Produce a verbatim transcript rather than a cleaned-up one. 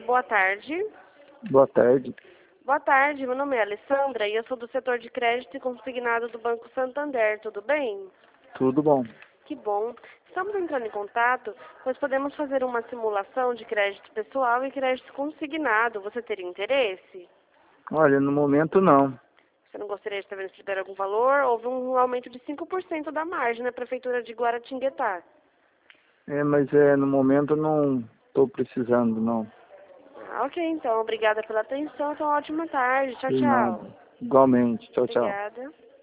boa tarde. Boa tarde. Boa tarde, meu nome é Alessandra e eu sou do setor de crédito e consignado do Banco Santander, tudo bem? Tudo bom. Que bom. Estamos entrando em contato, pois podemos fazer uma simulação de crédito pessoal e crédito consignado. Você teria interesse? Olha, no momento não. Você não gostaria de saber se tiver algum valor? Houve um aumento de cinco por cento da margem na Prefeitura de Guaratinguetá. É, mas é, no momento não estou precisando, não. Ah, ok, então. Obrigada pela atenção. Então, ótima tarde. Tchau, De nada. tchau. Igualmente. Tchau, tchau. Obrigada.